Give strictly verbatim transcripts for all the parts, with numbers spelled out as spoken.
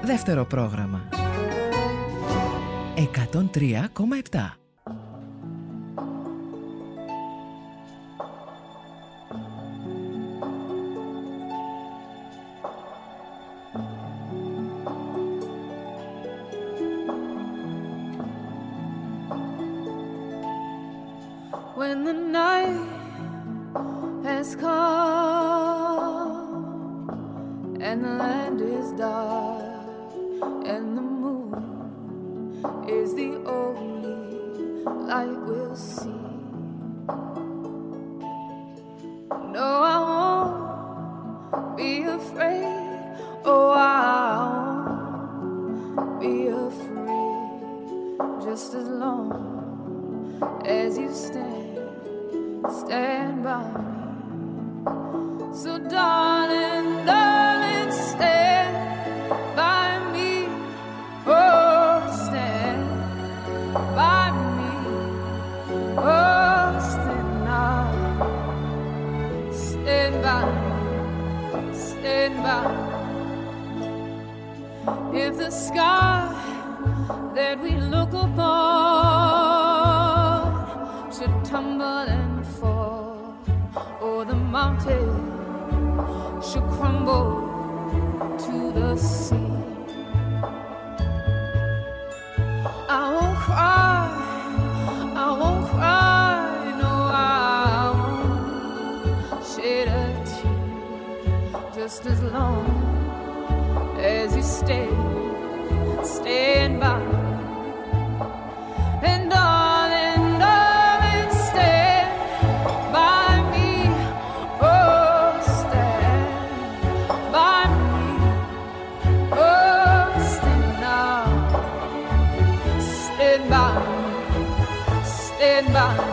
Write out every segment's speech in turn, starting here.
Δεύτερο πρόγραμμα εκατόν τρία κόμμα επτά. When the night has come and the land is dark and the moon is the only light we'll see. No, I won't be afraid. Oh, I won't be afraid. Just as long as you stand, stand by me. So darling, darling, stand by me. Oh, stand by me. Oh, stand now. Stand by me. Stand by me. If the sky that we look upon should tumble and fall, or the mountain should crumble to the sea, I won't cry, I won't cry, no, I won't shed a tear. Just as long as you stay, stand by me. And darling, darling, stand by me. Oh, stand by me. Oh, stand now. Stand by me. Stand by me.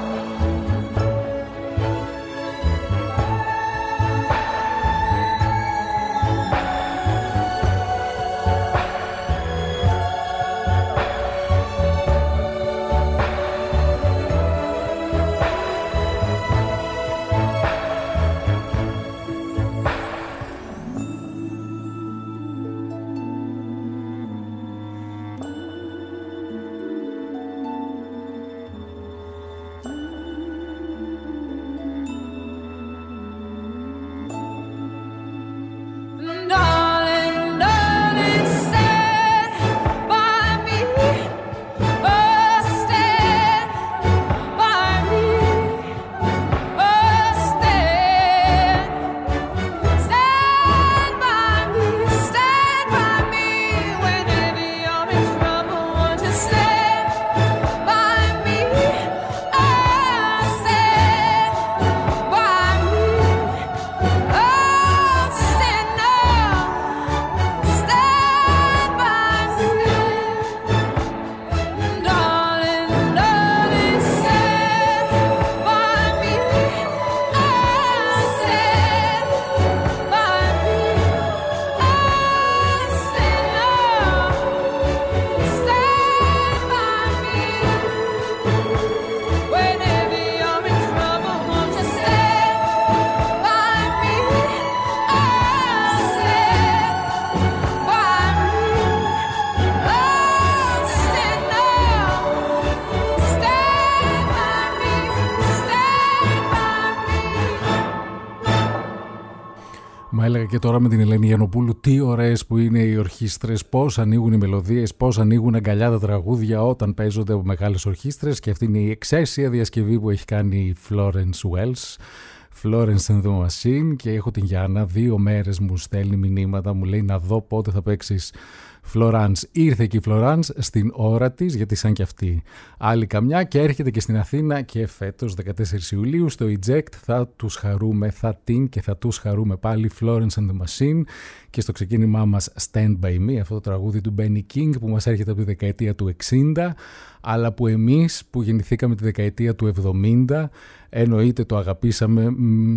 Έλεγα και τώρα με την Ελένη Γιαννοπούλου τι ωραίες που είναι οι ορχήστρες, πώς ανοίγουν οι μελωδίες, πώς ανοίγουν αγκαλιά τα τραγούδια όταν παίζονται από μεγάλες ορχήστρες, και αυτή είναι η εξαίσια διασκευή που έχει κάνει η Florence Welch, Florence and the Machine, και έχω την Γιάννα, δύο μέρες μου στέλνει μηνύματα, μου λέει να δω πότε θα παίξεις Florence. Ήρθε και η Florence στην ώρα της, γιατί σαν και αυτή άλλη καμιά, και έρχεται και στην Αθήνα και φέτος δεκατέσσερις Ιουλίου στο Eject. Θα τους χαρούμε, θα την και θα τους χαρούμε πάλι, Florence and the Machine, και στο ξεκίνημά μας Stand By Me, αυτό το τραγούδι του Benny King που μας έρχεται από τη δεκαετία του εξήντα, αλλά που εμείς που γεννηθήκαμε τη δεκαετία του εβδομήντα εννοείται το αγαπήσαμε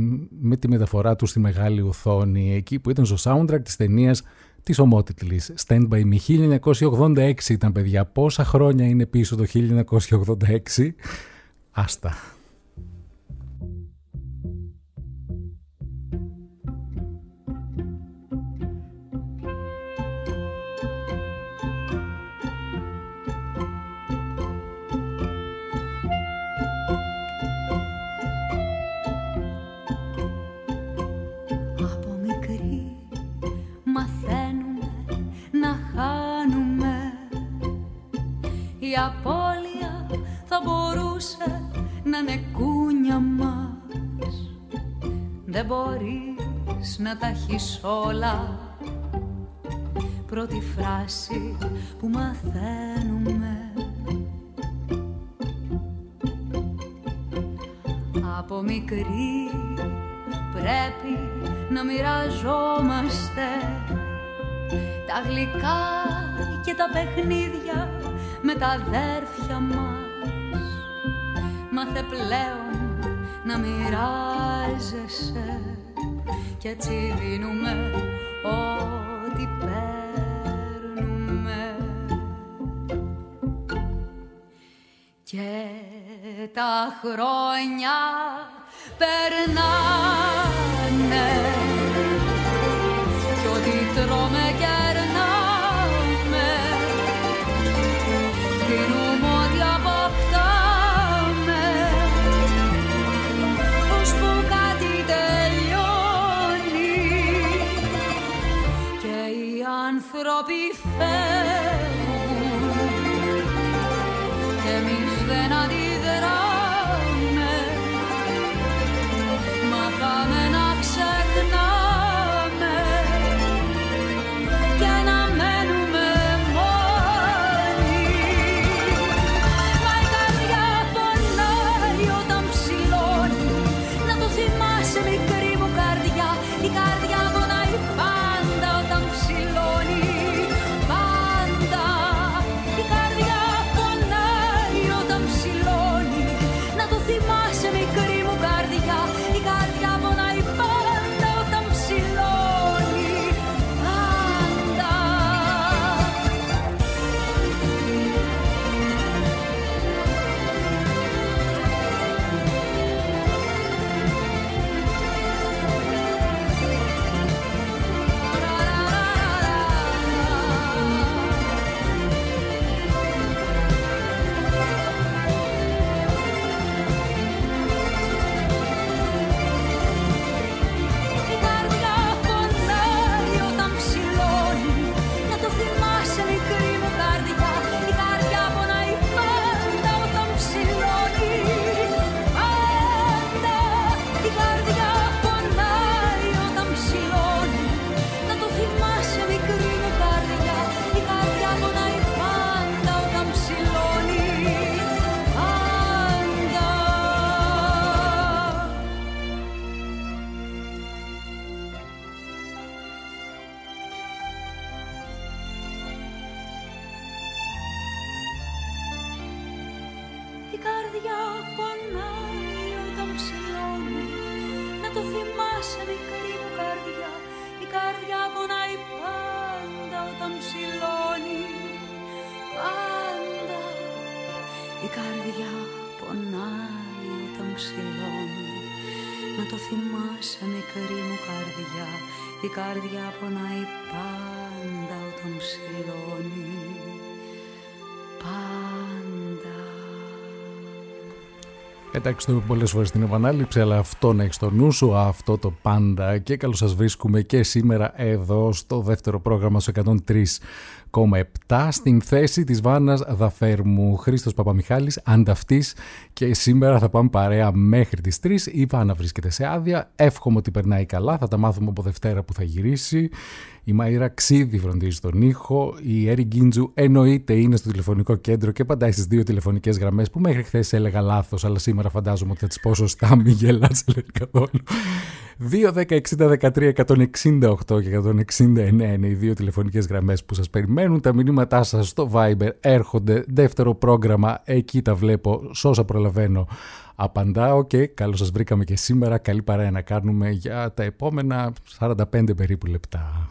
με τη μεταφορά του στη μεγάλη οθόνη, εκεί που ήταν στο soundtrack της ταινίας της ομότιτλης Stand By Me. χίλια εννιακόσια ογδόντα έξι ήταν, παιδιά. Πόσα χρόνια είναι πίσω το χίλια εννιακόσια ογδόντα έξι? Άστα. η απώλεια θα μπορούσε να είναι κούνια μας. Δεν μπορείς να τα έχεις όλα. Πρώτη φράση που μαθαίνουμε. Από μικρή πρέπει να μοιραζόμαστε τα γλυκά και τα παιχνίδια με τα αδέρφια μας. Μάθε πλέον να μοιράζεσαι κι έτσι δίνουμε ό,τι παίρνουμε. Και τα χρόνια περνάνε κι ό,τι τρώμε κερνάμε. Δίνουμε ό,τι αποκτάμε ώσπου κάτι τελειώνει και οι άνθρωποι φεύγουν και εμείς δεν αντιδράμε. Μάθαμε να ξεχνάμε και να μένουμε μόνοι. Μα η καρδιά πονάει όταν ψηλώνει. Να το θυμάσαι μικρή μου καρδιά. Η καρδιά πονάει πάντα όταν ψηλώνει. Πάντα η καρδιά πονάει όταν ψηλώνει. Να το θυμάσαι μικρή μου καρδιά. Η καρδιά πονάει πάντα όταν ψηλώνει. Πάντα. Η καρδιά πονάει όταν ψηλώνει. Να το θυμάσαι μικρή μου καρδιά. Η καρδιά πονάει πάντα όταν ψηλώνει. Πάντα. Η καρδιά πονάει όταν ψηλώνει. Να το θυμάσαι μικρή μου καρδιά. Η καρδιά πονάει πάντα όταν ψηλώνει. Πάντα. Η καρδιά πονάει όταν ψηλώνει. Να το θυμάσαι μικρή μου καρδιά. Η καρδιά πονάει πάντα όταν ψηλώνει. Πάντα. Η καρδιά πονάει όταν ψηλώνει. Να το θυμάσαι μικρή μου καρδιά. Η καρδιά πονάει πάντα όταν ψηλώνει. Πάντα. Εντάξει, το είπα πολλές φορές στην επανάληψη, αλλά αυτό να έχεις στο νου σου, αυτό το πάντα. Και καλώς σας βρίσκουμε και σήμερα εδώ στο δεύτερο πρόγραμμα στο εκατόν τρία κόμμα επτά στην θέση της Βάνας Δαφέρμου. Χρήστος Παπαμιχάλης, ανταυτής, και σήμερα θα πάμε παρέα μέχρι τις τρεις. Η Βάνα βρίσκεται σε άδεια, εύχομαι ότι περνάει καλά, θα τα μάθουμε από Δευτέρα που θα γυρίσει. Η Μαΐρα Ξίδη φροντίζει τον ήχο. Η Έρη Γκίντζου εννοείται είναι στο τηλεφωνικό κέντρο και απαντάει στις δύο τηλεφωνικές γραμμές που μέχρι χθες έλεγα λάθος, αλλά σήμερα φαντάζομαι ότι θα τις πω σωστά. Μην γελάς, λέει καθόλου. δύο δέκα εξήντα δεκατρία εκατόν εξήντα οκτώ και εκατόν εξήντα εννέα είναι οι δύο τηλεφωνικές γραμμές που σας περιμένουν. Τα μηνύματά σας στο Viber έρχονται. Δεύτερο πρόγραμμα, εκεί τα βλέπω. Σ' όσα προλαβαίνω απαντάω και καλώς σας βρήκαμε και σήμερα. Καλή παρέα να κάνουμε για τα επόμενα σαράντα πέντε περίπου λεπτά.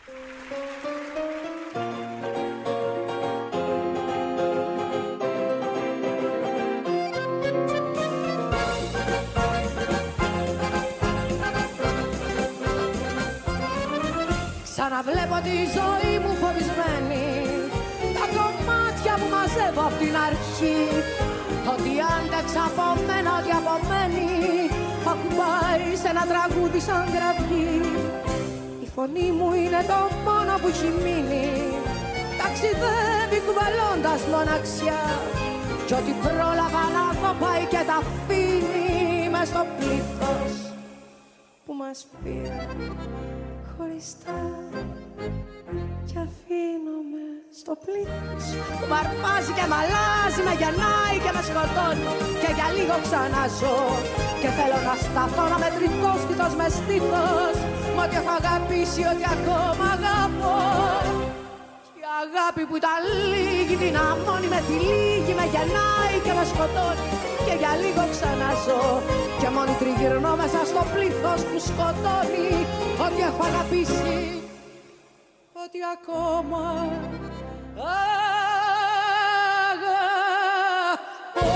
Ξαναβλέπω τη ζωή μου φοβισμένη, τα κομμάτια που μαζεύω απ' την αρχή. Ό,τι άντεξα από μένα, ό,τι απομένει, ακουμπάει σε ένα τραγούδι σαν κραυγή. Η φωνή μου είναι το μόνο που έχει μείνει ταξιδεύει κουβαλώντας μοναξιά κι ό,τι πρόλαβα να δω πάει και τα αφήνει μες στο πλήθος που μας πήρε χωριστά κι αφήνομαι στο πλήθος που βαρπάζει και μ' αλλάζει, με γεννάει και με σκοτώνει και για λίγο ξαναζώ και θέλω να σταθώ, να μετρηθώ στήθος με στήθος μ' ό,τι έχω αγαπήσει, ό,τι ακόμα αγαπώ. Η αγάπη που ήταν λίγη δυναμώνει, με τη λίγη με γεννάει και με σκοτώνει και για λίγο ξαναζώ και μόνη τριγυρνώ μέσα στο πλήθος που σκοτώνει ό,τι έχω αγαπήσει, ό,τι ακόμα αγαπώ.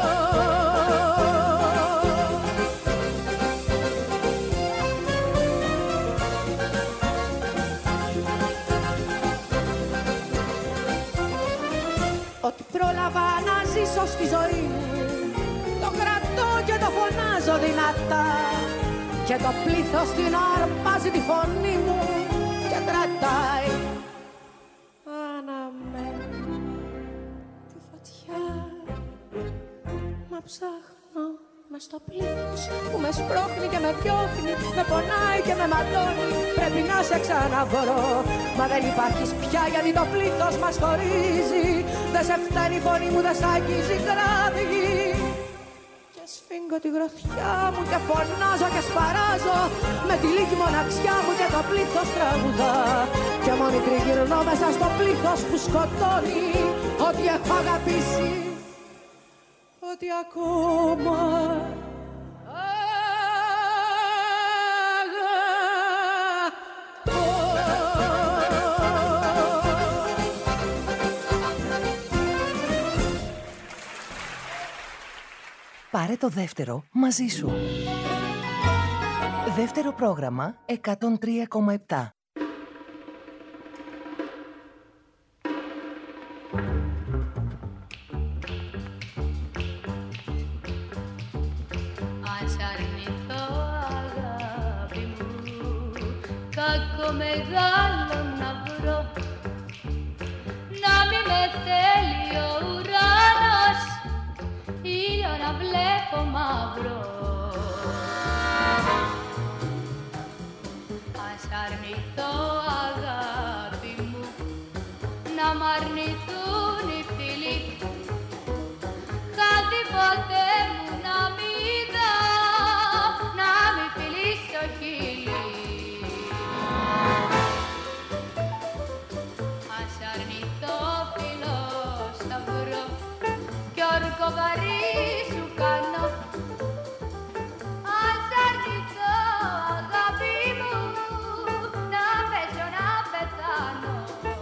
Ό,τι πρόλαβα να ζήσω στη ζωή μου το κρατώ και το φωνάζω δυνατά και το πλήθος την αρπάζει τη φωνή μου και κρατάει αναμένει τη φωτιά. Μα ψάχνω μες στο πλήθος που με σπρώχνει και με διώχνει, με πονάει και με ματώνει. Πρέπει να σε ξαναβρω, μα δεν υπάρχεις πια γιατί το πλήθος μας χωρίζει. Δεν σε φτάνει η φωνή μου, δεν σ' αγγίζει κραυγή. Και σφίγγω τη γροθιά μου και φωνάζω και σπαράζω με τη λίγη μοναξιά μου και το πλήθος τραγουδά. Και μόνη τριγυρνώ μέσα στο πλήθος που σκοτώνει ό,τι έχω αγαπήσει, ό,τι ακόμα Πάρε το δεύτερο μαζί σου. Δεύτερο πρόγραμμα εκατόν τρία κόμμα επτά. Ας αρνηθώ αγάπη μου, κακό μεγάλο να βρω, να μη με θέλει ο ουρανός, ήλιο να βλέπω μαύρο. Ας αρνηθώ αγάπη μου, να μ' αρνηθούν οι φίλοι, κάτι ποτέ μου να μην δω, να μη φιλήσω χείλη. Ας αρνηθώ φιλό σταυρό κι όρκο βαρύ σου κάνω. Ας αρνηθώ αγάπη μου, να πέσω να πεθάνω.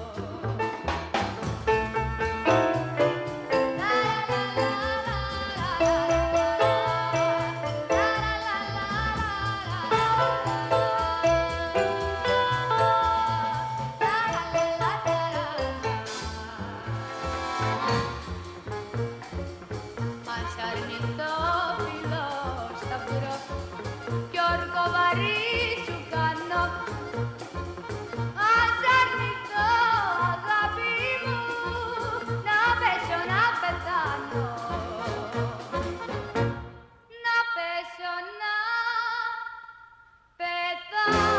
Ας αρνηθώ φιλό σταυρό κι όρκο βαρύ σου κάνω. Ας αρνηθώ αγάπη μου, να πέσω να πεθάνω. Να πέσω να πεθάνω.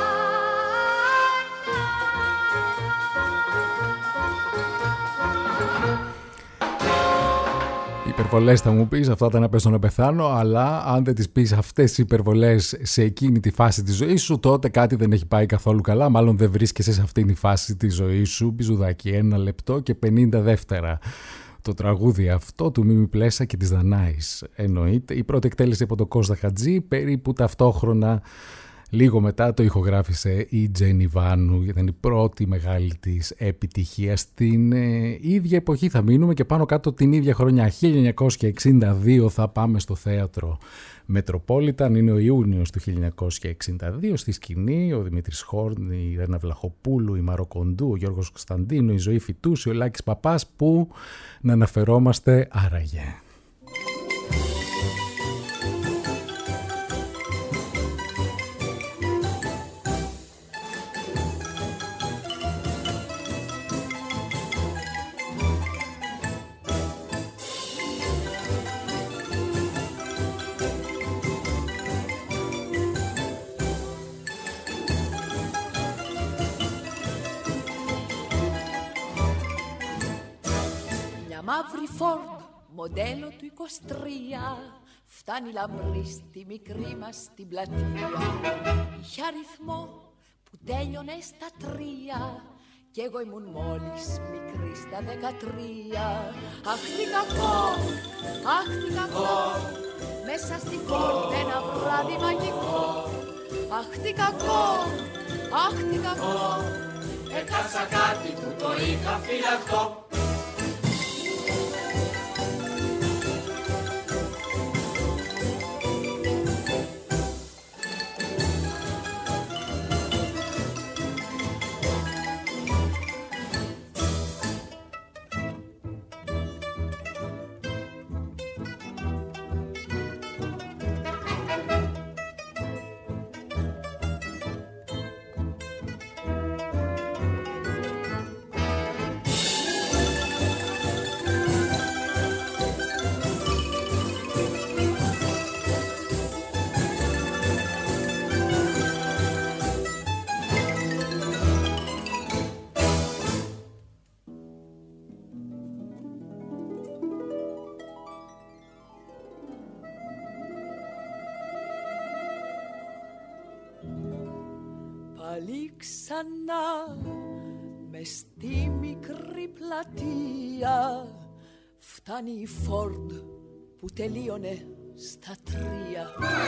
Υπερβολές θα μου πεις, αυτά ήταν να πέσω να πεθάνω, αλλά αν δεν τις πεις αυτές τις υπερβολές σε εκείνη τη φάση της ζωής σου, τότε κάτι δεν έχει πάει καθόλου καλά, μάλλον δεν βρίσκεσαι σε αυτήν τη φάση της ζωής σου. Μπιζουδάκι, ένα λεπτό και πενήντα δεύτερα. Το τραγούδι αυτό του Μίμη Πλέσα και της Δανάης εννοείται. Η πρώτη εκτέλεση από τον Κώστα Χατζή, περίπου ταυτόχρονα. Λίγο μετά το ηχογράφησε η Τζένι Βάνου, ήταν η πρώτη μεγάλη της επιτυχία. Στην ε, ίδια εποχή θα μείνουμε και πάνω κάτω την ίδια χρονιά, χίλια εννιακόσια εξήντα δύο, θα πάμε στο θέατρο Μετροπόλιταν. Είναι ο Ιούνιος του χίλια εννιακόσια εξήντα δύο, στη σκηνή ο Δημήτρης Χόρν, η Ρένα Βλαχοπούλου, η Μαρό Κοντού, ο Γιώργος Κωνσταντίνου, η Ζωή Φυτούση, ο Λάκης Παπάς, που να αναφερόμαστε άραγε. μαύρη Ford, μοντέλο του είκοσι τρία, φτάνει λαμπρή στη μικρή μας την πλατεία. Είχε αριθμό που τέλειωνε στα τρία κι εγώ ήμουν μόλις μικρή στα δεκατρία. Αχ τι κακό, αχ τι κακό, μέσα στη Ford ένα βράδυ μαγικό. Αχ τι κακό, αχ τι κακό, έχασα κάτι που το είχα φυλακτό. Πάλι ξανά μες στη μικρή πλατεία φτάνει η Ford που τελείωνε στα τρία.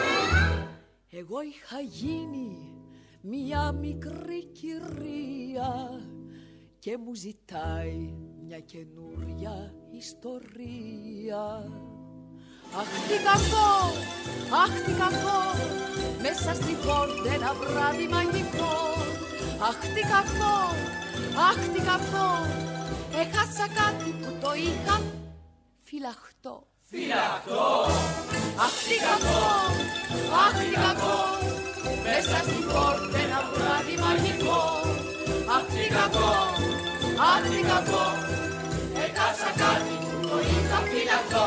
Εγώ είχα γίνει μια μικρή κυρία και μου ζητάει μια καινούρια ιστορία. Αχ τι κακό, αχ τι κακό, μέσα στη Ford ένα βράδυ μαγικό. Αχ τι κακό, αχ τι κακό, έχασα κάτι που το είχα φυλαχτό. Φυλαχτό. Αχ τι κακό, αχ τι κακό, μέσα στη Ford ένα βράδυ μαγικό. Αχ τι κακό, αχ τι κακό, έχασα κάτι που το είχα φυλαχτό.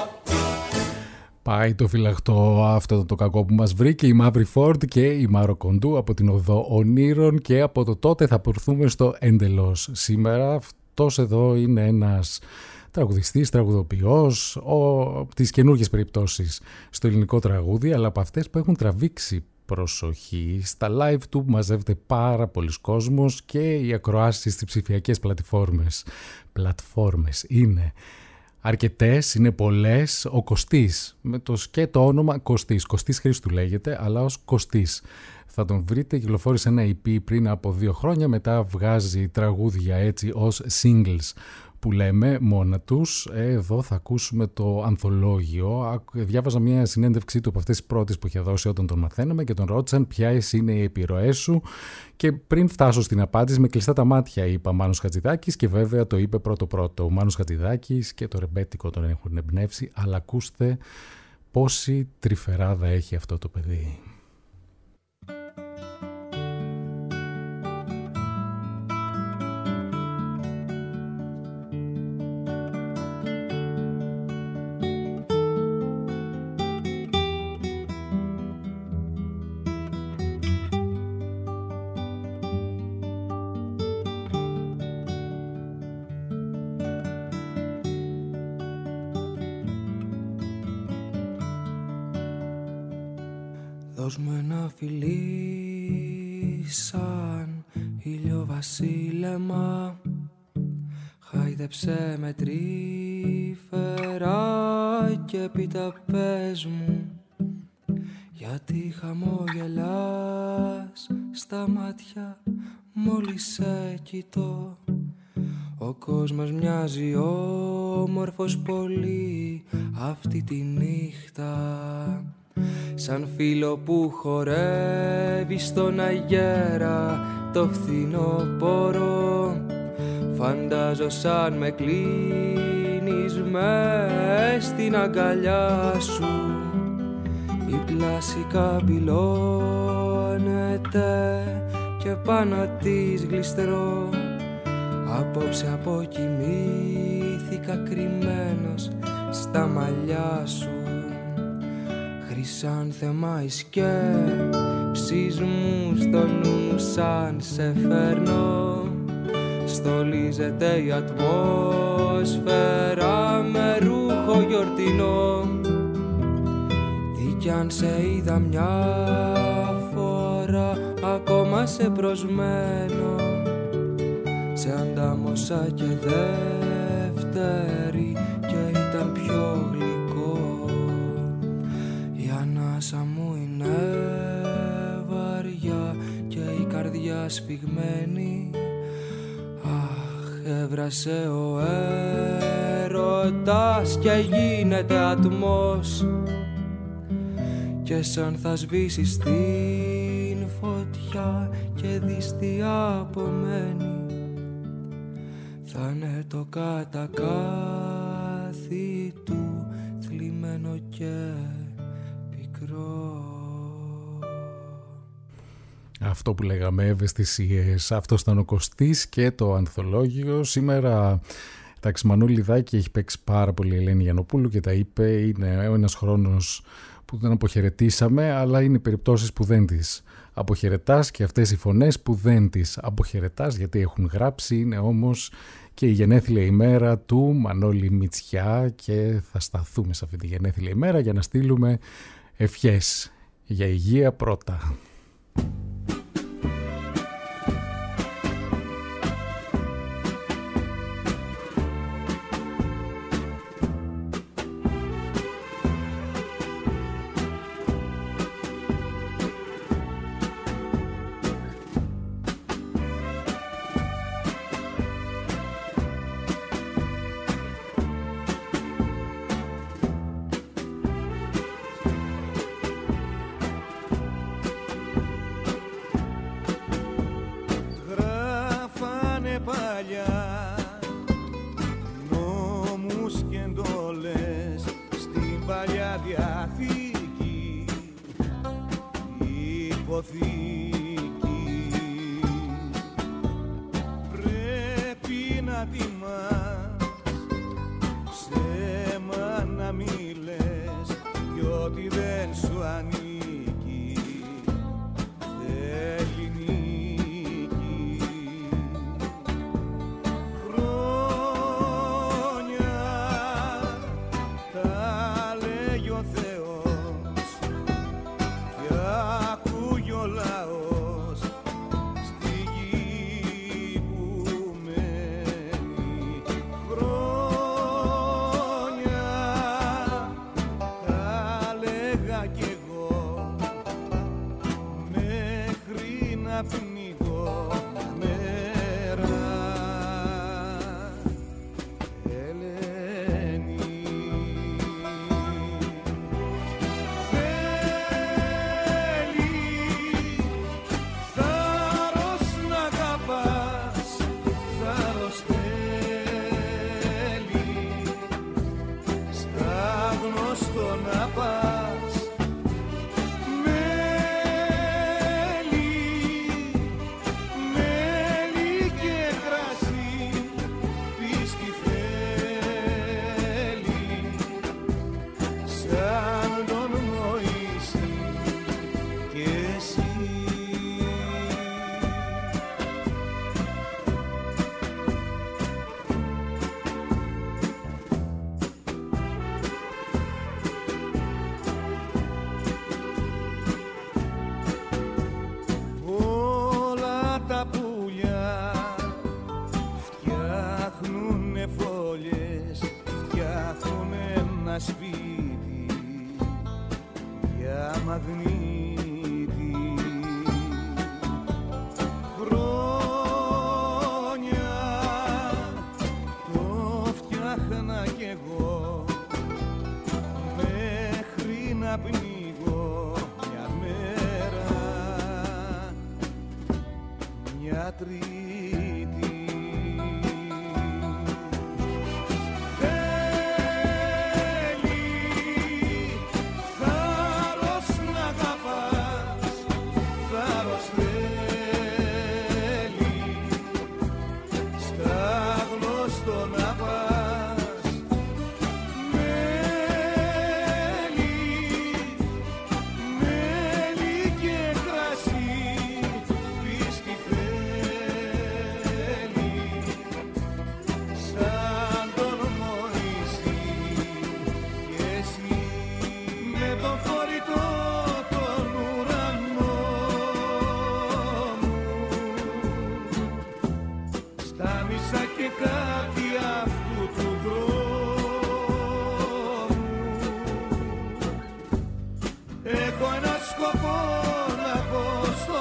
Πάει το φυλαχτό, αυτό το κακό που μας βρήκε η μαύρη Ford και η Μάρο Κοντού από την Οδό Ονείρων, και από το τότε θα πορθούμε στο εντελώς σήμερα. Αυτός εδώ είναι ένας τραγουδιστής, τραγουδοποιός, ο, τις καινούργιες περιπτώσεις στο ελληνικό τραγούδι, αλλά από αυτές που έχουν τραβήξει προσοχή. Στα live του μαζεύεται πάρα πολλοί κόσμος και οι ακροάσεις στις ψηφιακές πλατφόρμες. Πλατφόρμες είναι αρκετές, είναι πολλές. Ο Κωστής, με το σκέτο όνομα Κωστής, Κωστής Χρήστου λέγεται, αλλά ως Κωστής θα τον βρείτε. Κυκλοφόρησε ένα ι πι πριν από δύο χρόνια, μετά βγάζει τραγούδια έτσι ως singles που λέμε μόνα τους. Εδώ θα ακούσουμε το ανθολόγιο. Διάβαζα μια συνέντευξή του από αυτές τις πρώτες που είχε δώσει όταν τον μαθαίναμε και τον ρώτησαν ποιες είναι οι επιρροές σου, και πριν φτάσω στην απάντηση με κλειστά τα μάτια είπα Μάνος Χατζηδάκης, και βέβαια το είπε πρώτο πρώτο. Ο Μάνος Χατζηδάκης και το ρεμπέτικο τον έχουν εμπνεύσει, αλλά ακούστε πόση τρυφεράδα έχει αυτό το παιδί. Δώσ' μου ένα φιλί σαν ηλιοβασίλεμα, χάιδεψε με τρυφερά και έπειτα πες μου γιατί χαμογελάς στα μάτια μόλις σε κοιτώ. Ο κόσμος μοιάζει όμορφος πολύ αυτή τη νύχτα, σαν φίλο που χορεύει στον αγέρα το φθινόπωρο. Φαντάζω σαν με κλείνεις μες στην αγκαλιά σου, η πλάση καμπυλώνεται και πάνω της γλιστρώ. Απόψε αποκοιμήθηκα κρυμμένος στα μαλλιά σου. Χρυσάνθεμα οι σκέψεις μου στο νου μου σαν σε φέρνω στολίζεται η ατμόσφαιρα με ρούχο γιορτινό. Τι κι αν σε είδα μια φορά ακόμα σε προσμένω, σε αντάμωσα και δεύτερη και ήταν πιο γλυκό. Η ανάσα μου είναι βαριά και η καρδιά σφιγμένη. Αχ, έβρασε ο έρωτας και γίνεται ατμός, και σαν θα σβήσει στην φωτιά και δεις τι απομένει, θα είναι το κατακάθι του θλιμμένο και πικρό. Αυτό που λέγαμε, ευαισθησίες. Αυτός ήταν ο Κωστής και το ανθολόγιο. Σήμερα εντάξει, Μανώλη Λιδάκη έχει παίξει πάρα πολύ η Ελένη Γιαννοπούλου και τα είπε. Είναι ένας χρόνος που δεν αποχαιρετήσαμε, αλλά είναι περιπτώσεις που δεν τις αποχαιρετάς, και αυτές οι φωνές που δεν τις αποχαιρετάς γιατί έχουν γράψει. Είναι όμως και η γενέθλια ημέρα του Μανώλη Μητσιά και θα σταθούμε σε αυτή τη γενέθλια ημέρα για να στείλουμε ευχές για υγεία πρώτα. άφησα και κάτι αυτού του δρόμου. Έχω ένα σκοπό να πω στο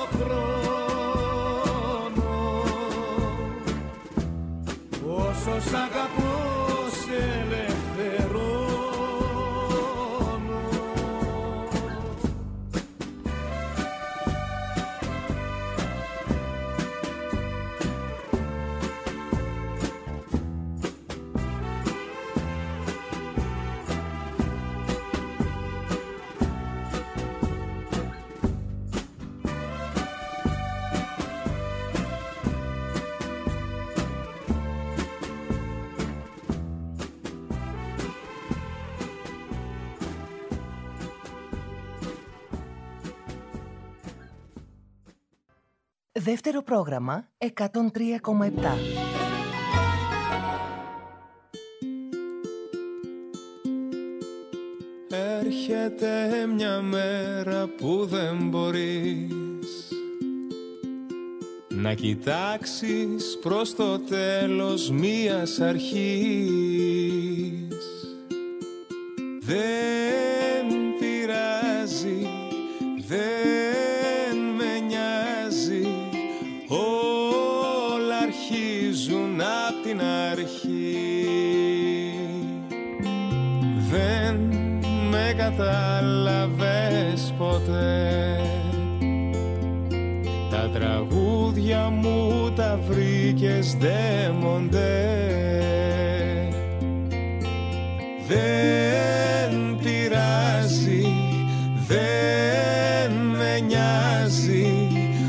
χρόνο, όσο σ' αγαπώ σε ελευθερώνω. Δεύτερο πρόγραμμα εκατόν τρία κόμμα επτά. Έρχεται μια μέρα που δεν μπορείς να κοιτάξεις προς το τέλος μίας αρχής. Δεν πειράζει, δεν με νοιάζει, όλα αρχίζουν απ' την αρχή. Δεν με κατάλαβες ποτέ, τα τραγούδια μου τα βρήκες ντέμοντε. Δεν πειράζει, δεν με νοιάζει,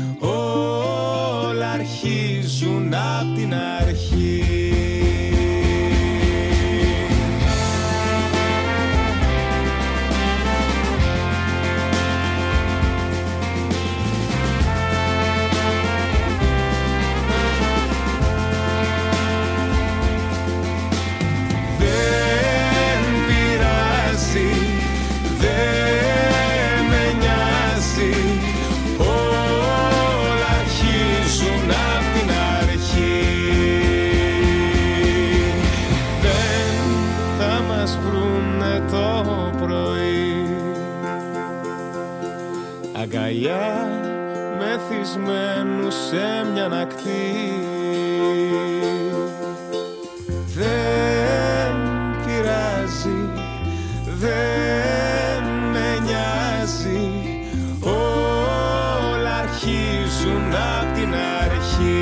όλα αρχίζουν απ' την αρχή. Αγκαλιά μεθυσμένου σε μια ακτή. Δεν πειράζει, δεν με νοιάζει, όλα αρχίζουν απ' την αρχή.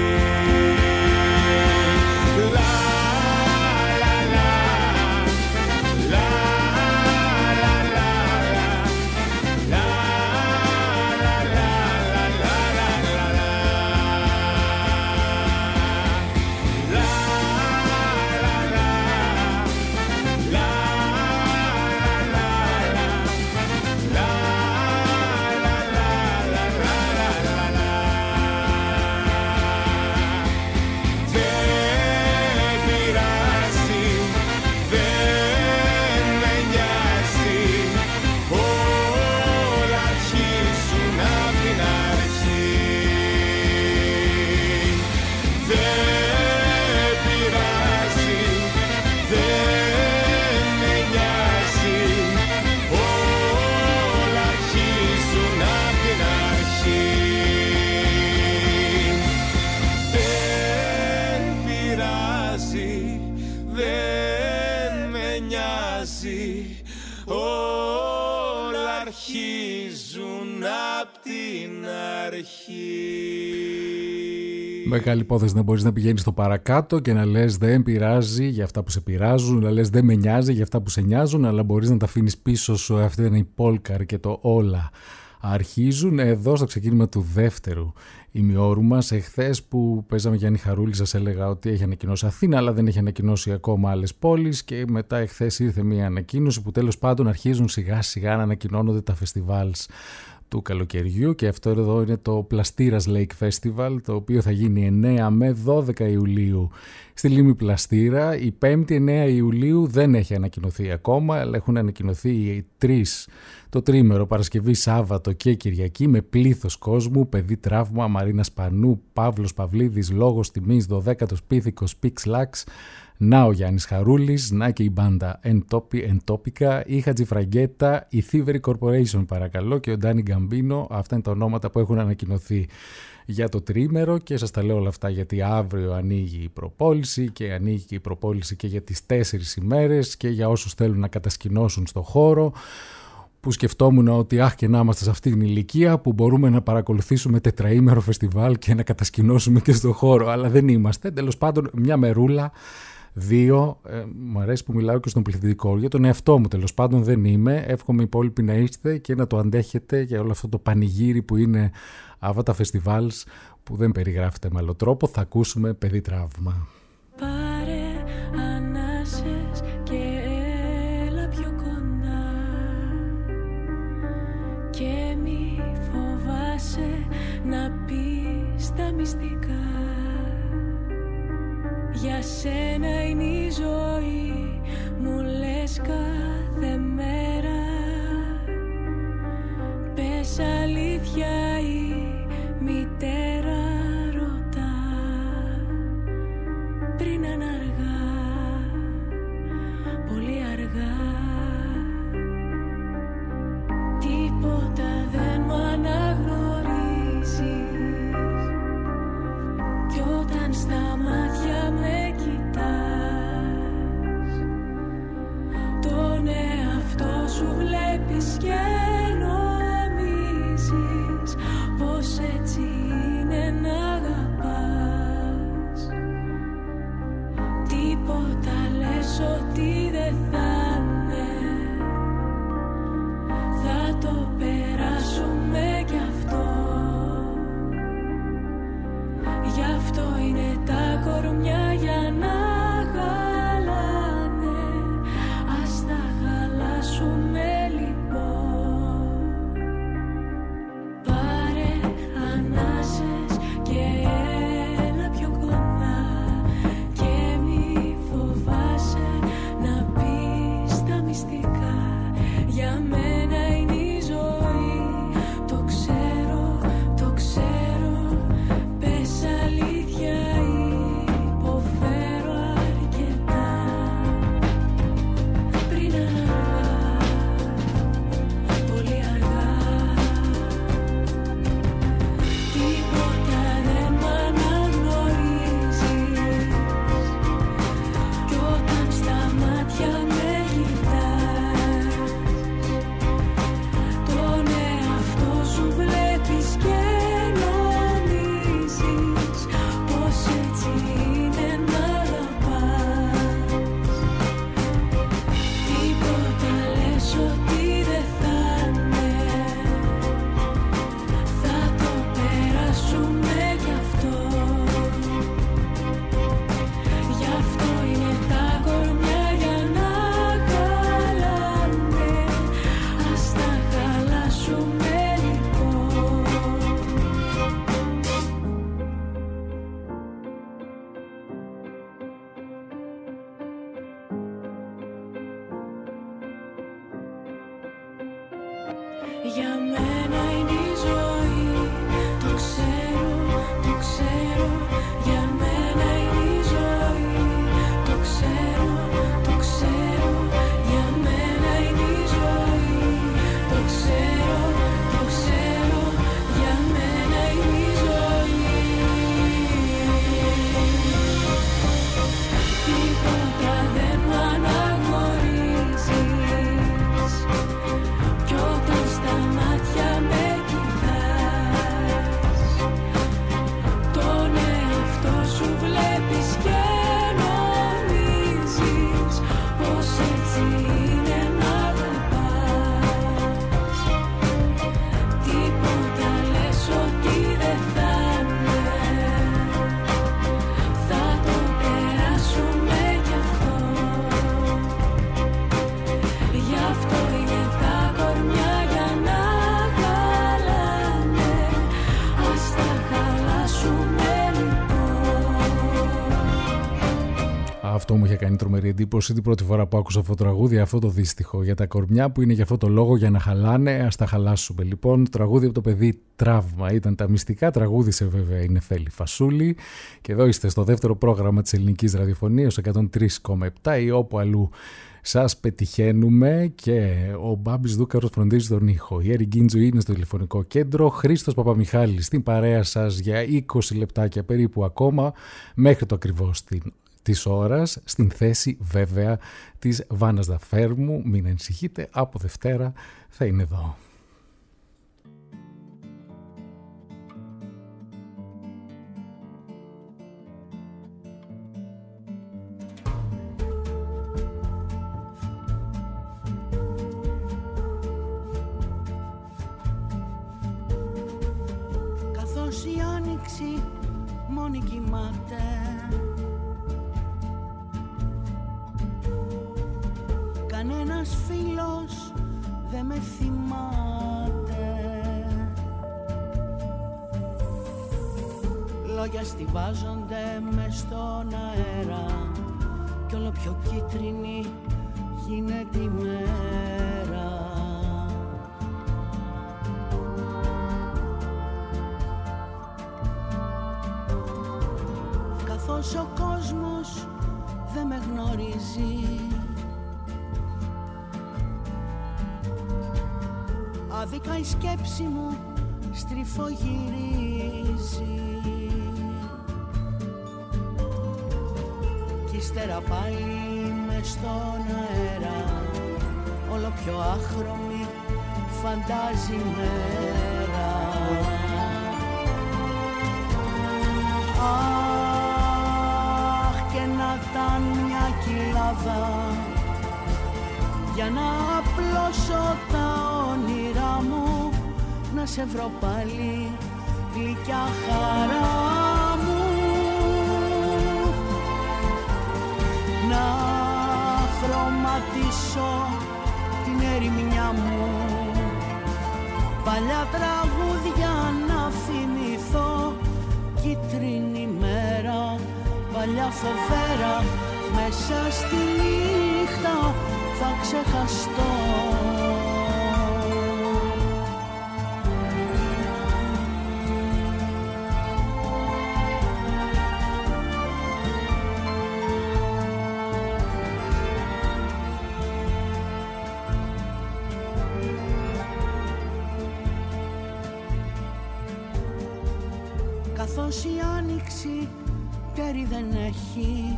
Μεγάλη υπόθεση να μπορείς να πηγαίνεις στο παρακάτω και να λες δεν πειράζει για αυτά που σε πειράζουν, να λες δεν με νοιάζει για αυτά που σε νοιάζουν, αλλά μπορείς να τα αφήνεις πίσω σου. Αυτή είναι η Πόλκαρ και το όλα αρχίζουν. Εδώ στο ξεκίνημα του δεύτερου ημιώρου μας, εχθές που παίζαμε Γιάννη Χαρούλη, σας έλεγα ότι έχει ανακοινώσει Αθήνα, αλλά δεν έχει ανακοινώσει ακόμα άλλες πόλεις. Και μετά εχθές ήρθε μια ανακοίνωση που τέλος πάντων αρχίζουν σιγά σιγά να ανακοινώνονται τα φεστιβάλς του καλοκαιριού, και αυτό εδώ είναι το Πλαστήρας Lake Festival, το οποίο θα γίνει εννέα με δώδεκα Ιουλίου στη Λίμνη Πλαστήρα. Η πέμπτη εννέα Ιουλίου δεν έχει ανακοινωθεί ακόμα, αλλά έχουν ανακοινωθεί οι τρεις Το τρίμερο Παρασκευή, Σάββατο και Κυριακή με πλήθος κόσμου, παιδί τραύμα, Μαρίνα Σπανού, Παύλος Παυλίδης, Λόγος Τιμής, δωδέκατος Πίθηκος, Πίξ Λάξ, να ο Γιάννης Χαρούλης, να και η μπάντα Εντόπικα, η Χατζηφραγκέτα, η Thievery Corporation παρακαλώ και ο Ντάνι Γκαμπίνο. Αυτά είναι τα ονόματα που έχουν ανακοινωθεί για το τριήμερο και σας τα λέω όλα αυτά γιατί αύριο ανοίγει η προπόληση και ανοίγει και η προπόληση και για τις τέσσερις ημέρες και για όσους θέλουν να κατασκηνώσουν στο χώρο, που σκεφτόμουν ότι αχ και να είμαστε σε αυτή την ηλικία που μπορούμε να παρακολουθήσουμε τετραήμερο φεστιβάλ και να κατασκηνώσουμε και στο χώρο, αλλά δεν είμαστε. Τέλος πάντων μια μερούλα, δύο, ε, μου αρέσει που μιλάω και στον πληθυντικό, για τον εαυτό μου τέλος πάντων δεν είμαι, εύχομαι οι υπόλοιποι να είστε και να το αντέχετε για όλο αυτό το πανηγύρι που είναι αυτά τα φεστιβάλς που δεν περιγράφεται με άλλο τρόπο. Θα ακούσουμε παιδί τραύμα. Πάρε ανάσες και έλα πιο κοντά και μη φοβάσαι να πεις τα μυστικά. Για σένα είναι η ζωή, μου λες κάθε μέρα. Πες αλήθεια η μητέρα ρωτά πριν είναι αργά, πολύ αργά. Τίποτα δεν μου αναγνωρίζεις κι όταν στα μάτια με κοιτάς τον εαυτό σου βλέπεις και νομίζεις πως έτσι είναι να αγαπάς. Τίποτα λες ότι δεν θα είναι, θα το περάσουμε κι αυτό. Γι' αυτό είναι τα κορίτσια Αυτό μου είχε κάνει τρομερή εντύπωση την πρώτη φορά που άκουσα αυτό το τραγούδι, αυτό το δύστιχο για τα κορμιά που είναι για αυτό το λόγο, για να χαλάνε, ας τα χαλάσουμε. Λοιπόν, το τραγούδι από το παιδί Τραύμα ήταν τα μυστικά, τραγούδισε βέβαια η Νεφέλη Φασούλη και εδώ είστε στο δεύτερο πρόγραμμα της ελληνικής ραδιοφωνίας εκατόν τρία κόμμα επτά ή όπου αλλού σας πετυχαίνουμε και ο Μπάμπης Δούκαρος φροντίζει τον ήχο. Η Έρη Γκίντζου είναι στο τηλεφωνικό κέντρο, Χρήστος Παπαμιχάλης στην παρέα σας για είκοσι λεπτάκια περίπου ακόμα μέχρι το ακριβώς την της ώρας, στην θέση βέβαια της Βάνας Δαφέρμου. Μην ανησυχείτε, από Δευτέρα θα είναι εδώ. Καθώς η άνοιξη μόνη κοιμάται, κανένας φίλος δε με θυμάται. Λόγια στιβάζονται μες στον αέρα κι όλο πιο κίτρινη γίνεται η μέρα. Καθώς ο κόσμος δε με γνωρίζει, άδικα η σκέψη μου στριφογυρίζει κι ύστερα πάλι μες στον αέρα όλο πιο άχρωμη φαντάζει μέρα. Αχ, και να ήταν μια κοιλάδα για να απλώσω τα όνειρά μου, να σε βρω πάλι γλυκιά χαρά μου, να χρωματίσω την ερημιά μου, παλιά τραγούδια να θυμηθώ, κίτρινη μέρα, παλιά φοβέρα, μέσα στη νύχτα θα ξεχαστώ. Καθώς η άνοιξη τέρι δεν έχει,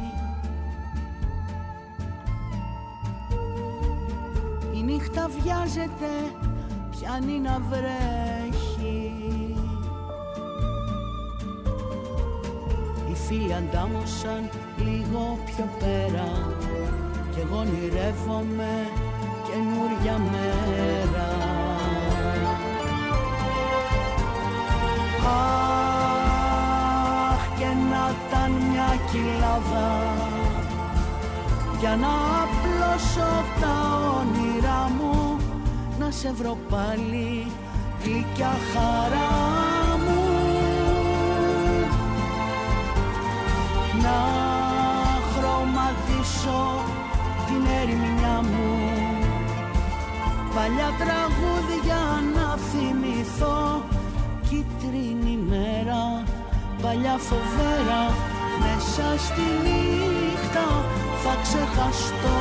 η νύχτα βιάζεται, πιάνει να βρέχει. Οι φίλοι αντάμωσαν λίγο πιο πέρα κι εγώ ονειρεύομαι καινούρια μέρα. Αχ, και να ήταν μια κοιλάδα για να απλώσω τα όνειρά μου, να σε βρω πάλι γλυκιά χαρά μου, να χρωματίσω την ερημιά μου, παλιά τραγούδια να θυμηθώ, κίτρινη μέρα, παλιά φοβέρα, μέσα στη νύχτα θα ξεχαστώ.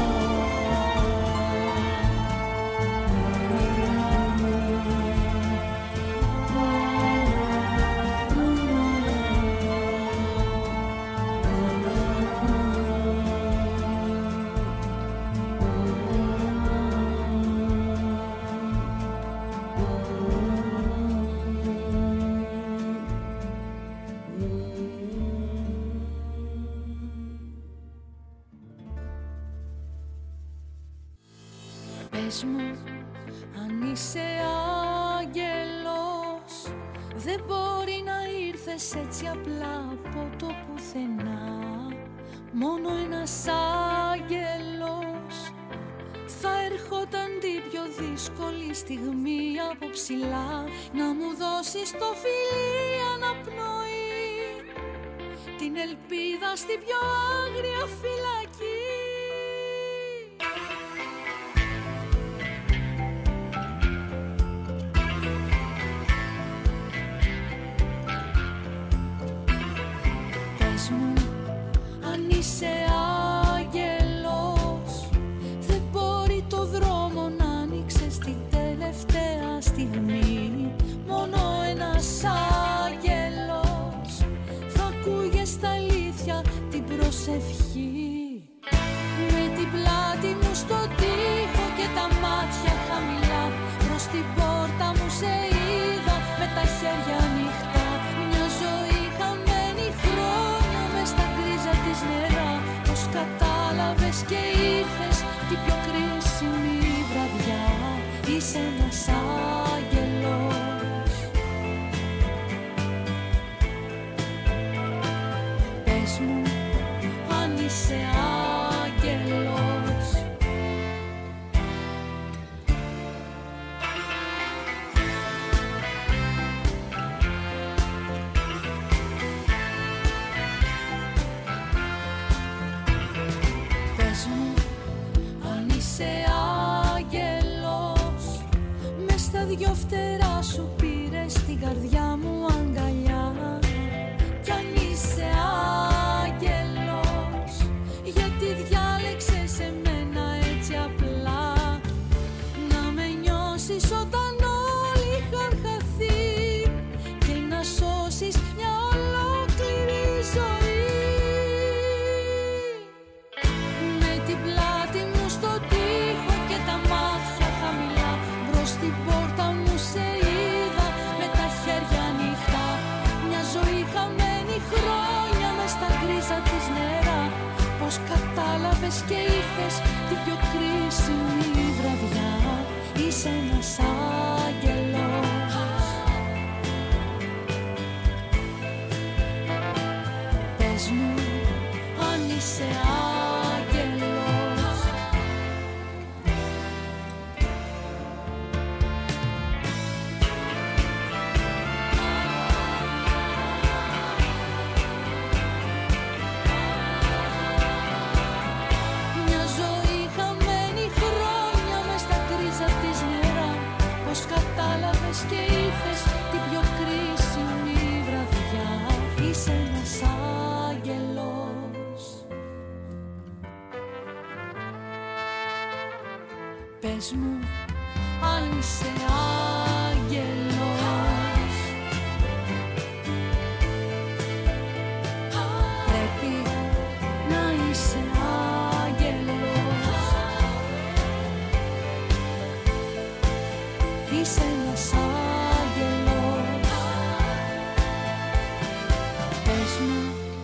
Πες μου αν είσαι άγγελος, δεν μπορεί να ήρθες έτσι απλά από το πουθενά. Μόνο ένας άγγελος θα έρχονταν την πιο δύσκολη στιγμή από ψηλά, να μου δώσεις το φιλί αναπνοή, την ελπίδα στην πιο άγρια φυλακή. Πες μου αν είσαι άγγελος, δεν μπορεί το δρόμο να ανοίξει στην τελευταία στιγμή. Μόνο ένας άγγελος θα ακούγε στα αλήθεια την προσευχή. Με την πλάτη μου στο τοίχο και τα μάτια χαμηλά, προς την πόρτα μου σε είδα με τα χέρια ανοιχτά. Μια ζωή χαμένη χρόνια μες στα γκρίζα της νερά. Πως κατάλαβες και ήρθες την πιο κρίσιμη βραδιά. Είσαι ένας άγγελος. Πες μου αν είσαι άγγελος. Πες μου αν είσαι άγγελος. Μες στα δυο φτερά σου πήρες την καρδιά μου αγκαλιά. Κι αν είσαι άγγελος, γιατί διάλεξες εμένα έτσι απλά. Να με νιώσεις όταν όλοι είχαν χαθεί και να σώσεις μια ολόκληρη ζωή. Με την πλάτη μου στο τοίχο και τα μάτια χαμηλά, μπρος στην πόρτα μου σε είδα με τα χέρια ανοιχτά. Μια ζωή χαμένη χρόνια μες στα γκρίζα της νερά. Πως κατάλαβες και ήρθες την πιο κρίσιμη βραδιά. Είσαι ένας άγγελος. Πες μου αν είσαι άγγελος. Μια ζωή χαμένη χρόνια μες στα γκρίζα της νερά. Πως κατάλαβες και ήρθες την πιο κρίσιμη βραδιά. Είσαι ένας άγγελος. Πες μου αν είσαι άγγελος. Πρέπει να είσαι άγγελος. Είσαι ένας άγγελος. Πες μου.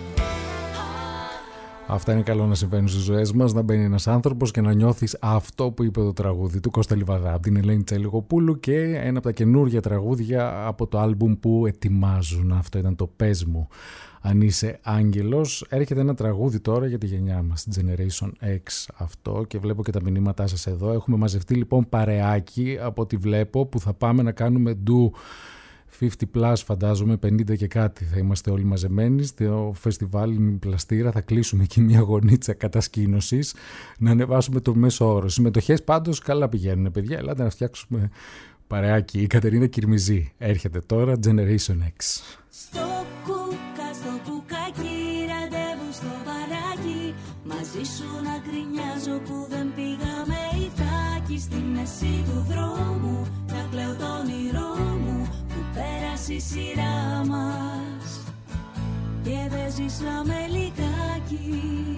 Αυτά είναι καλό να συμβαίνουν στις ζωές μας, να μπαίνει ένας άνθρωπος και να νιώθεις αυτό που είπε το τραγούδι του Κώστα Λιβαδά από την Ελένη Τσελιγοπούλου και ένα από τα καινούργια τραγούδια από το άλμπουμ που ετοιμάζουν. Αυτό ήταν το «Πες μου αν είσαι άγγελος». Έρχεται ένα τραγούδι τώρα για τη γενιά μας, Generation X αυτό, και βλέπω και τα μηνύματά σας εδώ. Έχουμε μαζευτεί λοιπόν παρεάκι από ό,τι βλέπω που θα πάμε να κάνουμε ντου πενήντα πλας, φαντάζομαι, πενήντα και κάτι θα είμαστε όλοι μαζεμένοι στο φεστιβάλ Πλαστήρα. Θα κλείσουμε εκεί μια γωνίτσα κατασκήνωσης να ανεβάσουμε το μέσο όρο. Συμμετοχές πάντως καλά πηγαίνουν, παιδιά. Ελάτε να φτιάξουμε παρεάκι. Η Κατερίνα Κυρμιζή έρχεται τώρα, Generation X. Στο κούκα, στο κουκάκι, ραντεβού στο παράκι. Μαζί σου να γκρινιάζω που δεν πήγαμε ηθάκι. Στη μέση του δρόμου να κλαίω το όνειρό μου που πέρασε η σειρά μας και δεν ζήσαμε λιγάκι.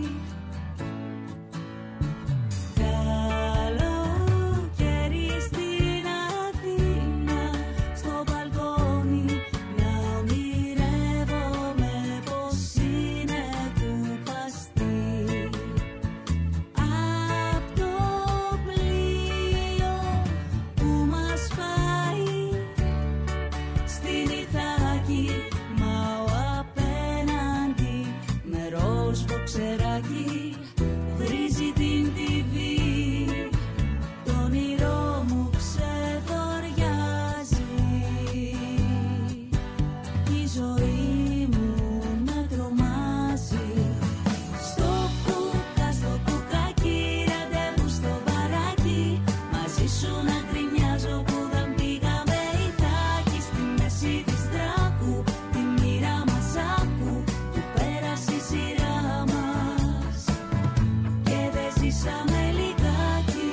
Καλοκαίρι στην Αθήνα, στο μπαλκόνι να ονειρεύομαι πως είναι κουπαστή. Απ' το πλοίο που μας πάει στην Ιθάκη, μα ο απέναντι με ρωτάει. ζήσαμε λιγάκι.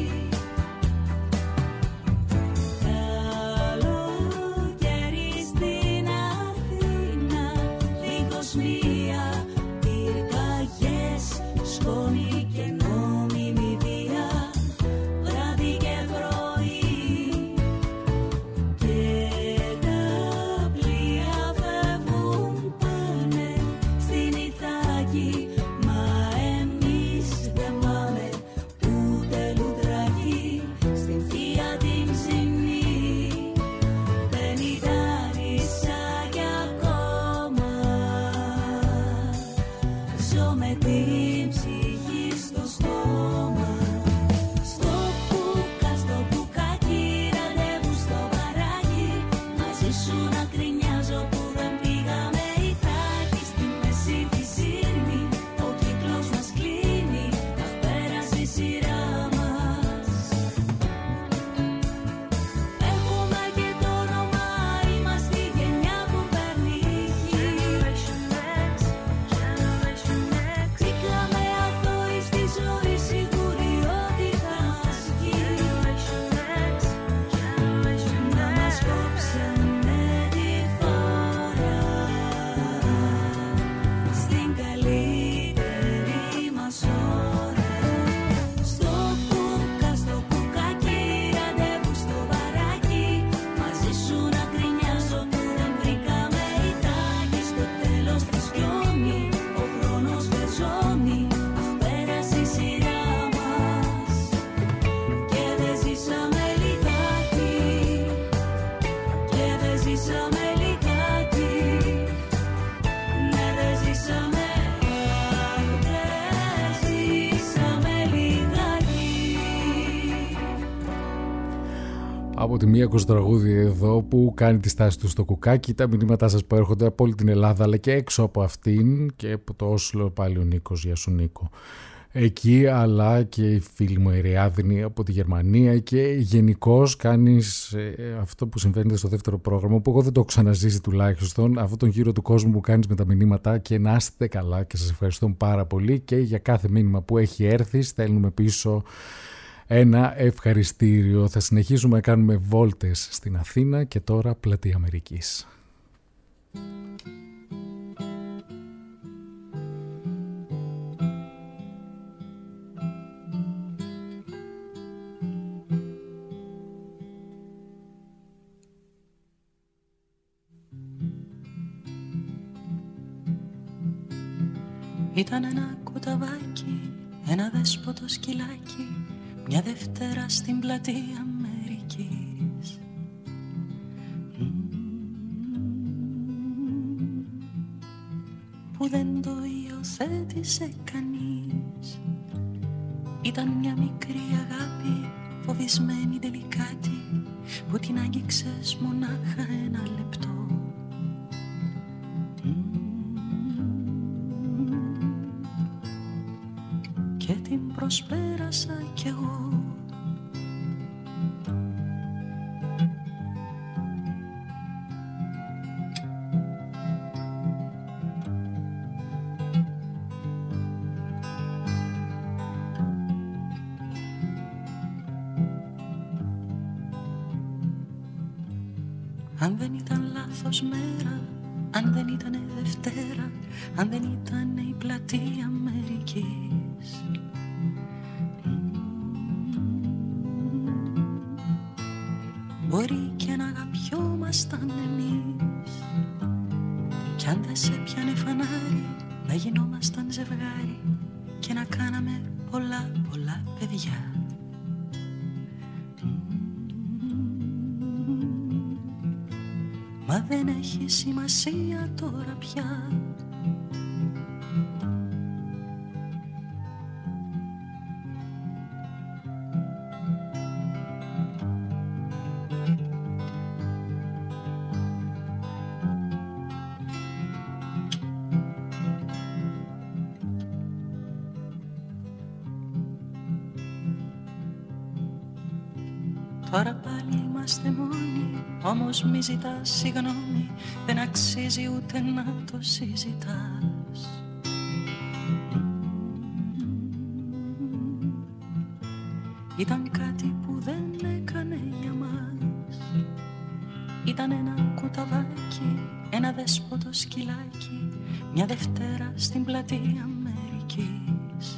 Καλοκαίρι στην Αθήνα, δίχως μία πυρκαγιές, σκόνη και νόμιμη βία, βράδυ και πρωί. Και τα πλοία φεύγουν, πάνε στην Ιθάκη, μα εμείς δεν πάμε ούτε λουτράκι. Στην θεία την ψημνή, πενηντάρισα κι ακόμα ζω με την ψυχή στο στόμα. Στο κούκα, στο κουκάκι, ραντεβού στο μπαράκι, μαζί σου να κρινιάζω που δεν πήγαμε Ιθάκη. Στη μέση τη ζήνη, ο κύκλος μας κλείνει, αχ πέρασε η σειρά μας. Έχουμε και το όνομα, είμαστε η γενιά που παίρνει γη. Βρήκαμε αθώοι στη ζωή, σίγουροι ότι θα μας βγει. Να μας κόψανε τη φόρα στην καλύτερη μας ώρα. Στο κούκα, στο κουκάκι, ραντεβού στο μπαράκι, μαζί σου να κρινιάζω που δεν βρήκαμε Ιθάκη. Στο τέλος της λιώνει, ο χρόνος πεζώνει, αχ πέρασε η σειρά μας. Και δεν ζήσαμε λιγάκι, και δεν ζήσαμε λιγάκι. Ναι, δεν ζήσαμε, αχ δεν ζήσαμε λιγάκι. Από τη μία τραγούδι εδώ που κάνει τη στάση του στο κουκάκι, τα μηνύματά σας που έρχονται από όλη την Ελλάδα αλλά και έξω από αυτήν και από το Όσλο πάλι ο Νίκος, γεια σου Νίκο. Εκεί αλλά και η φίλη μου Εριάδνη από τη Γερμανία και γενικώς κάνεις ε, αυτό που συμβαίνει στο δεύτερο πρόγραμμα που εγώ δεν το έχω ξαναζήσει τουλάχιστον, αυτόν τον γύρο του κόσμου που κάνεις με τα μηνύματα και να είστε καλά και σας ευχαριστώ πάρα πολύ και για κάθε μήνυμα που έχει έρθει στέλνουμε πίσω ένα ευχαριστήριο. Θα συνεχίσουμε να κάνουμε βόλτες στην Αθήνα και τώρα πλατεία Αμερικής. Ήταν ένα κουταβάκι, ένα δέσποτο σκυλάκι, μια Δευτέρα στην πλατεία Αμερικής. Που δεν το υιοθέτησε κανείς. Ήταν μια μικρή αγάπη, φοβισμένη τελικάτη, που την άγγιξες μονάχα ένα λεπτό. Και την προσπέρασα κι εγώ. Αν δεν ήταν λάθος μέρα, αν δεν ήτανε Δευτέρα, αν δεν ήτανε η πλατεία Αμερικής. Μπορεί και να αγαπιόμασταν εμείς, κι αν δεν σε πιάνε φανάρι, να γινόμασταν ζευγάρι και να κάναμε πολλά πολλά παιδιά. Μα δεν έχει σημασία τώρα πια. Τώρα πάλι είμαστε μόνοι, όμως μη ζητάς συγγνώμη, δεν αξίζει ούτε να το συζητάς. ήταν κάτι που δεν έκανε για μας. Ήταν ένα κουταβάκι, ένα δέσποτο σκυλάκι, μια Δευτέρα στην πλατεία Αμερικής.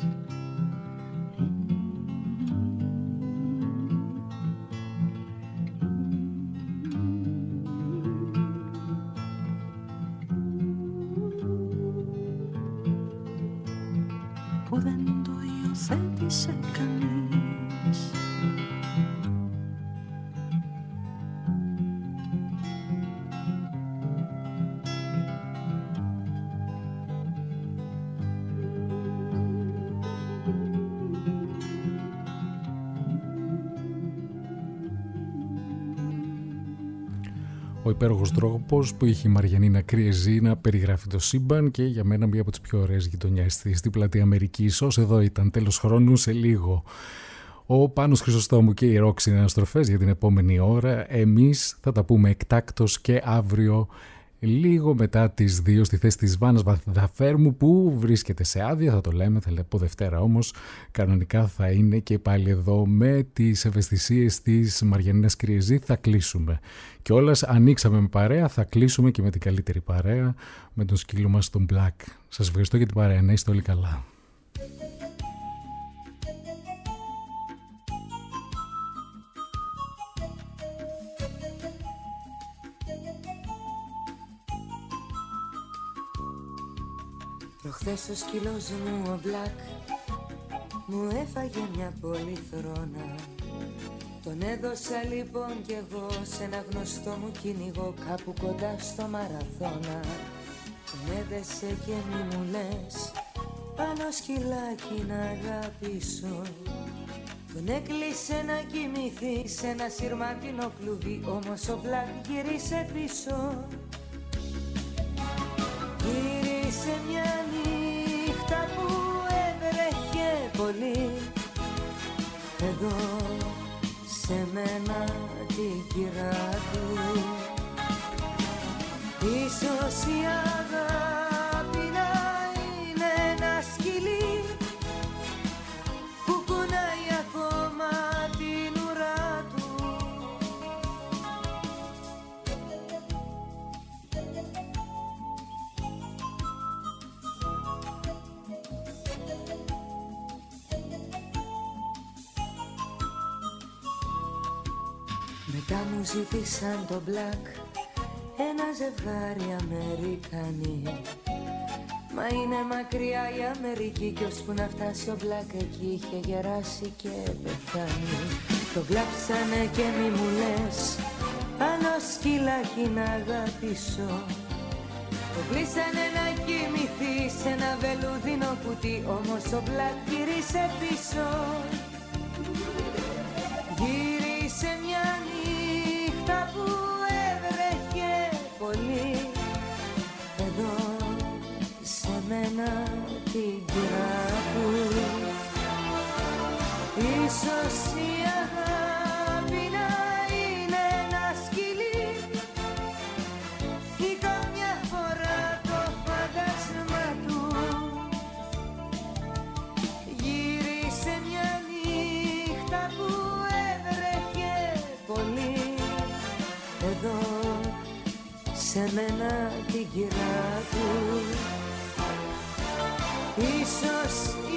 Που δεν το υιοθέτησε κανείς. Ο υπέροχος τρόπος που είχε η Μαριανίνα Κριεζή να περιγράφει το σύμπαν και για μένα μία από τις πιο ωραίες γειτονιές της στην πλατεία Αμερικής. Ως εδώ ήταν, τέλος χρόνου σε λίγο. Ο Πάνος Χρυσοστόμου και οι Ρόξινες Αναστροφές για την επόμενη ώρα. Εμείς θα τα πούμε εκτάκτως και αύριο λίγο μετά τις δύο στη θέση της Βάνας Βαθαφέρμου που βρίσκεται σε άδεια, θα το λέμε, θα λέω από Δευτέρα όμως. Κανονικά θα είναι και πάλι εδώ με τις ευαισθησίες της Μαριανίνας Κριεζή θα κλείσουμε. Και όλας ανοίξαμε με παρέα, θα κλείσουμε και με την καλύτερη παρέα, με τον σκύλο μας τον Black. Σας ευχαριστώ για την παρέα, να είστε όλοι καλά. Προχθές ο σκύλος μου ο Black μου έφαγε μια πολυθρόνα. Τον έδωσα λοιπόν κι εγώ σε ένα γνωστό μου κυνηγό κάπου κοντά στο Μαραθώνα. Τον έδεσε και μη μου λες πάνω σκυλάκι να αγαπήσω. Τον έκλεισε να κοιμηθεί σε ένα σειρματινό κλουβί, όμως ο Black γύρισε πίσω. Γύρισε μια νύχτα που έβρεχε πολύ εδώ σε μένα την κυρά του. Ίσως η αγάπη να είναι ένα σκυλί που κουνάει ακόμα την ουρά του. Μετά μου ζήτησαν το Black ένα ζευγάρι Αμερικανοί. Μα είναι μακριά η Αμερική κι ώσπου να φτάσει ο Black εκεί είχε γεράσει και πεθάνει. Το κλάψανε και μη μου λες άλλο σκυλάκι να αγαπήσω. Το κλείσανε να κοιμηθεί σε ένα βελούδινο κουτί, όμως ο Black γύρισε πίσω. Γύρισε μια νύχτα που έβρεχε πολύ εδώ σε μένα την κυρά του. Ίσως η αγάπη να είναι ένα σκυλί ή καμιά φορά το φαντάσμα του. Γύρισε μια νύχτα που έβρεχε πολύ εδώ σε μένα την κυρά του. Ίσως